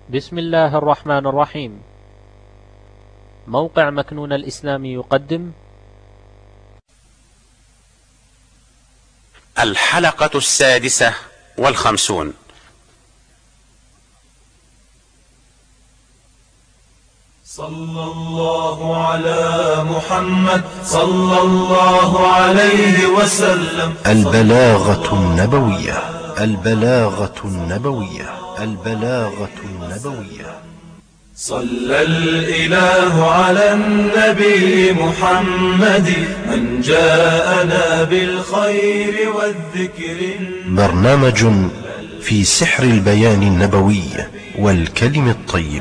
بسم الله الرحمن الرحيم. موقع مكنون الإسلامي يقدم الحلقة 56. صلى الله على محمد صلى الله عليه وسلم. البلاغة النبوية. البلاغة النبوية. البلاغة النبوية. صلى الإله على النبي محمد من جاءنا بالخير والذكر. برنامج في سحر البيان النبوي والكلم الطيب.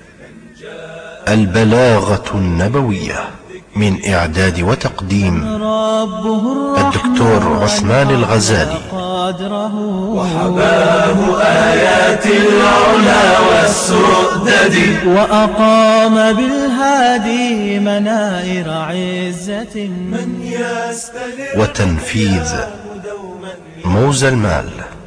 البلاغة النبوية، من إعداد وتقديم الدكتور عثمان الغزالي. وحباه آيات العلا والسؤدد، وأقام بالهادي منائر عزة من يستلم. وتنفيذ موزى المال.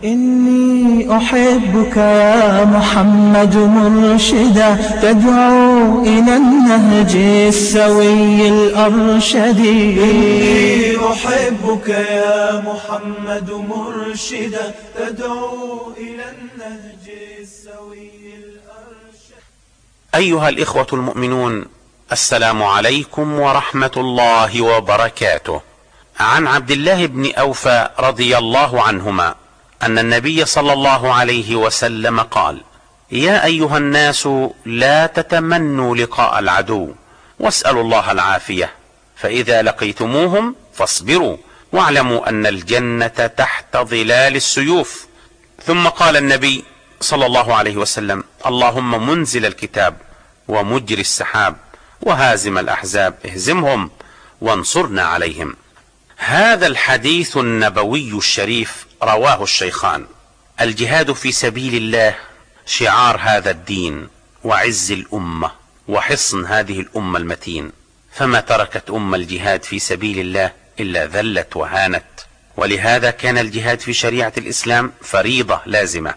إني أحبك يا محمد مرشدا، تدعو إلى النهج السوي الأرشد. إني أحبك يا محمد مرشدا، تدعو إلى النهج السوي الأرشد. أيها الإخوة المؤمنون، السلام عليكم ورحمة الله وبركاته. عن عبد الله بن أوفى رضي الله عنهما أن النبي صلى الله عليه وسلم قال: يا أيها الناس، لا تتمنوا لقاء العدو، واسألوا الله العافية، فإذا لقيتموهم فاصبروا، واعلموا أن الجنة تحت ظلال السيوف. ثم قال النبي صلى الله عليه وسلم: اللهم منزل الكتاب ومجري السحاب وهازم الأحزاب، اهزمهم وانصرنا عليهم. هذا الحديث النبوي الشريف رواه الشيخان. الجهاد في سبيل الله شعار هذا الدين وعز الأمة وحصن هذه الأمة المتين، فما تركت الجهاد في سبيل الله إلا ذلت وهانت. ولهذا كان الجهاد في شريعة الإسلام فريضة لازمة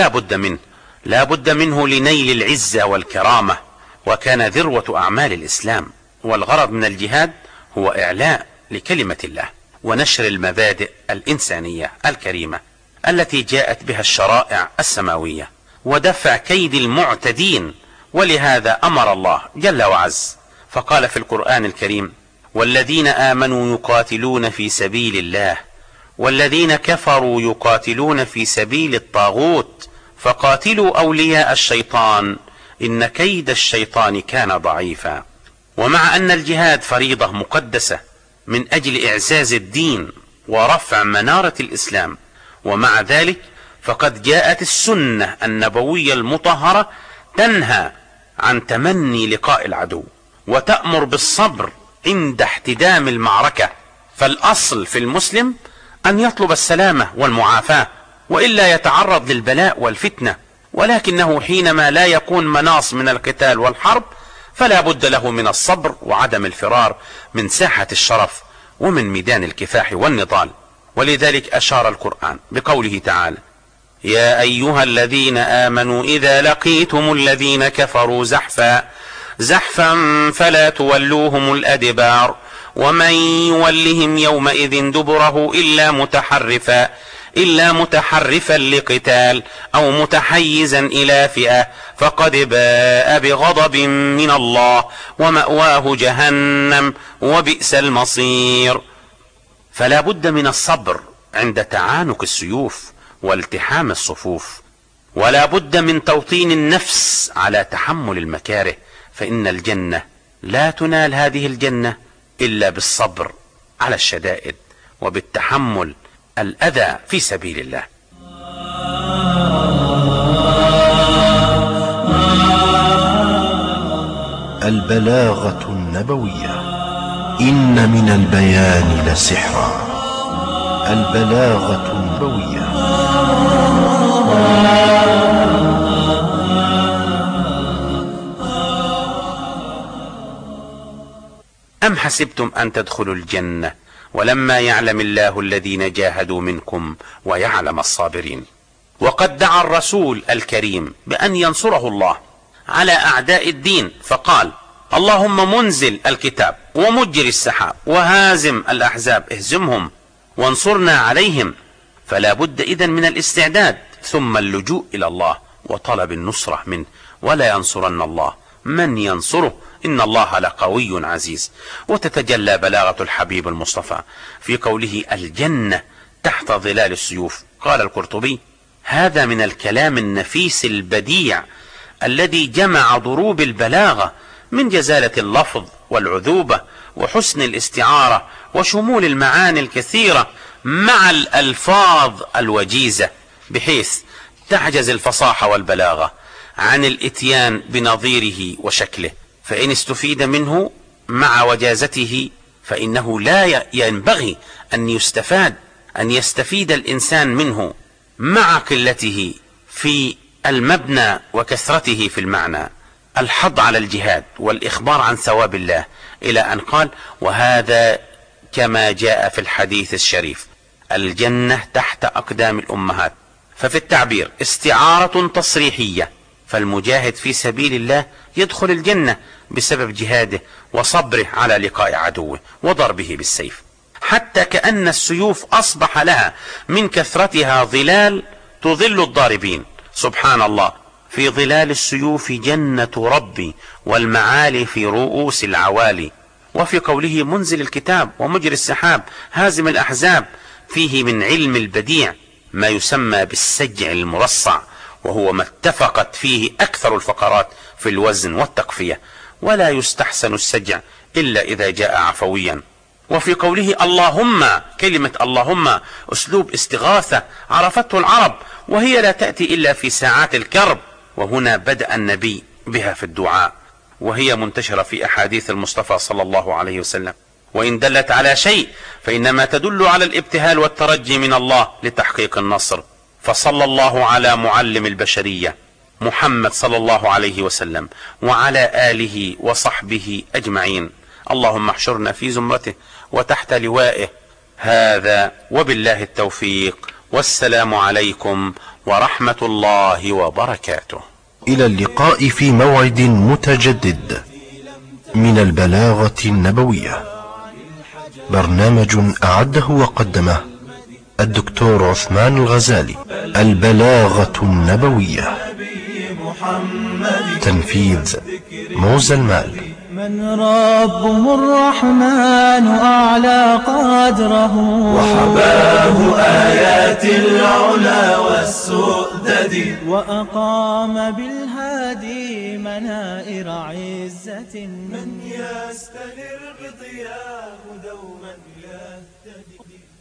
لا بد منه لنيل العزة والكرامة، وكان ذروة أعمال الإسلام. والغرض من الجهاد هو إعلاء لكلمة الله ونشر المبادئ الإنسانية الكريمة التي جاءت بها الشرائع السماوية، ودفع كيد المعتدين. ولهذا أمر الله جل وعز فقال في القرآن الكريم: والذين آمنوا يقاتلون في سبيل الله والذين كفروا يقاتلون في سبيل الطاغوت فقاتلوا أولياء الشيطان إن كيد الشيطان كان ضعيفا. ومع أن الجهاد فريضة مقدسة من أجل إعزاز الدين ورفع منارة الإسلام، ومع ذلك فقد جاءت السنة النبوية المطهرة تنهى عن تمني لقاء العدو، وتأمر بالصبر عند احتدام المعركة. فالأصل في المسلم أن يطلب السلامة والمعافاة، وإلا يتعرض للبلاء والفتنة. ولكنه حينما لا يكون مناص من القتال والحرب، فلا بد له من الصبر وعدم الفرار من ساحة الشرف ومن ميدان الكفاح والنضال. ولذلك أشار القرآن بقوله تعالى: يا أيها الذين آمنوا إذا لقيتم الذين كفروا زحفا فلا تولوهم الأدبار، ومن يولهم يومئذ دبره إلا متحرفا لقتال أو متحيزا إلى فئة فقد باء بغضب من الله ومأواه جهنم وبئس المصير. فلا بد من الصبر عند تعانق السيوف والتحام الصفوف، ولا بد من توطين النفس على تحمل المكاره، فإن الجنة لا تنال هذه الجنة إلا بالصبر على الشدائد وبالتحمل الأذى في سبيل الله. البلاغة النبوية. إن من البيان لسحرا. البلاغة النبوية. أم حسبتم أن تدخلوا الجنة ولما يعلم الله الذين جاهدوا منكم ويعلم الصابرين. وقد دعا الرسول الكريم بأن ينصره الله على أعداء الدين، فقال: اللهم منزل الكتاب ومجري السحاب وهازم الأحزاب اهزمهم وانصرنا عليهم. فلا بد إذن من الاستعداد ثم اللجوء إلى الله وطلب النصرة منه، ولا ينصرن الله من ينصره إن الله لقوي عزيز. وتتجلى بلاغة الحبيب المصطفى في قوله: الجنة تحت ظلال السيوف. قال القرطبي: هذا من الكلام النفيس البديع الذي جمع ضروب البلاغة من جزالة اللفظ والعذوبة وحسن الاستعارة وشمول المعاني الكثيرة مع الألفاظ الوجيزة، بحيث تعجز الفصاحة والبلاغة عن الاتيان بنظيره وشكله. فإن استفيد منه مع وجازته فإنه لا ينبغي أن يستفيد الإنسان منه مع قلته في المبنى وكثرته في المعنى. الحض على الجهاد والإخبار عن ثواب الله، إلى أن قال: وهذا كما جاء في الحديث الشريف: الجنة تحت أقدام الأمهات. ففي التعبير استعارة تصريحية، فالمجاهد في سبيل الله يدخل الجنة بسبب جهاده وصبره على لقاء عدوه وضربه بالسيف، حتى كأن السيوف أصبح لها من كثرتها ظلال تظل الضاربين. سبحان الله، في ظلال السيوف جنة ربي والمعالي في رؤوس العوالي. وفي قوله: منزل الكتاب ومجري السحاب هازم الأحزاب، فيه من علم البديع ما يسمى بالسجع المرصع، وهو ما اتفقت فيه أكثر الفقرات في الوزن والتقفية، ولا يستحسن السجع إلا إذا جاء عفويا. وفي قوله: اللهم، كلمة اللهم أسلوب استغاثة عرفته العرب، وهي لا تأتي إلا في ساعات الكرب، وهنا بدأ النبي بها في الدعاء، وهي منتشرة في أحاديث المصطفى صلى الله عليه وسلم. وإن دلت على شيء فإنما تدل على الابتهال والترجي من الله لتحقيق النصر. فصلى الله على معلم البشرية محمد صلى الله عليه وسلم وعلى آله وصحبه أجمعين. اللهم احشرنا في زمرته وتحت لوائه. هذا وبالله التوفيق، والسلام عليكم ورحمة الله وبركاته. إلى اللقاء في موعد متجدد من البلاغة النبوية، برنامج أعده وقدمه الدكتور عثمان الغزالي. البلاغة النبوية، تنفيذ موزى المال. من ربه الرحمن أعلى قدره، وحباه آيات العلا والسؤدد، وأقام بالهادي منائر عزة. من يستنر بضياه دوما يهتدي.